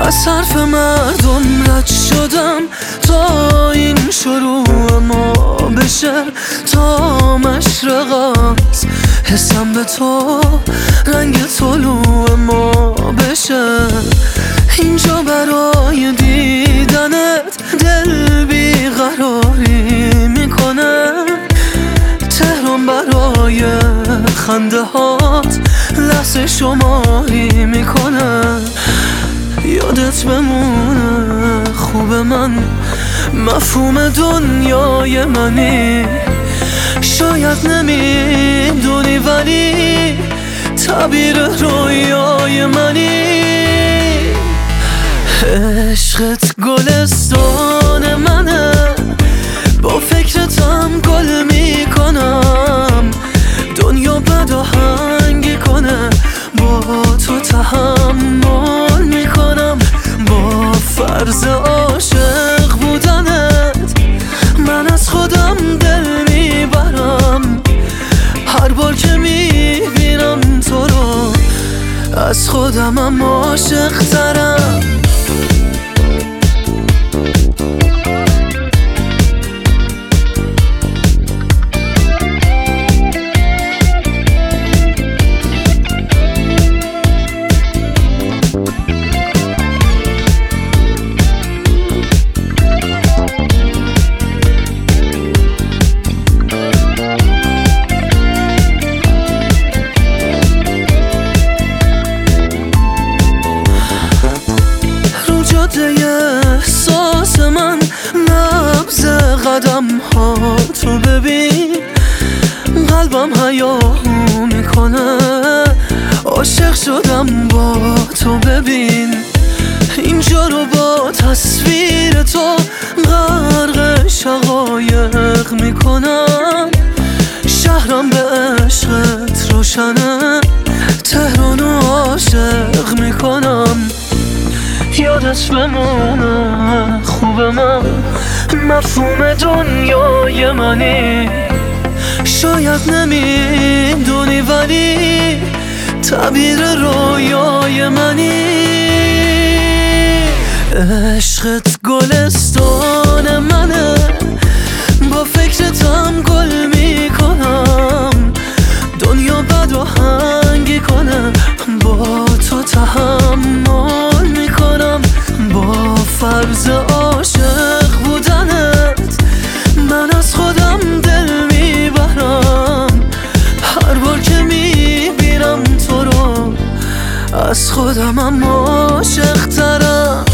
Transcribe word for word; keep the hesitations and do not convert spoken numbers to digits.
از حرف مردم رد شدم تا این شروع ما بشه، تا مشرق از حسم به تو رنگ طلوع ما بشه. اینجا برای دیدنت دل بیقراری میکنه، تهران برای خنده هات لحظه شماری میکنه. یادت بمونه خوب من، مفهوم دنیای منی. شاید نمیدونی ولی تعبیر رویای منی. عشقت گلستان منه، با فکرتم گل میکنم. دنیا بد آهنگی کنه، با تو تحمل میکنم. با فرض عاشق بودنت من از خودم دل میبرم. هر بار که میبینم تو رو از خودمم عاشق ترم. احساس من نبض قدم ها تو ببین، قلبم هیاهو میکنه. عاشق شدم با تو ببین، اینجا رو با تصویر تو غرق شقایق میکنم. شهرم به عشقت روشنه، تهرانو عاشق میکنم. یادت بمونه خوب من، مفهوم دنیای منی. شاید نمیدونی ولی تعبیر رویای منی. عشقت گلستان منه، با فکرتم گل میکنم. دنیا بد آهنگی کنه، با تو تحمل میکنم. با فرض عاشق بودنت من از خودم دل میبرم. هر بار که میبینم تو رو از خودمم عاشق ترم.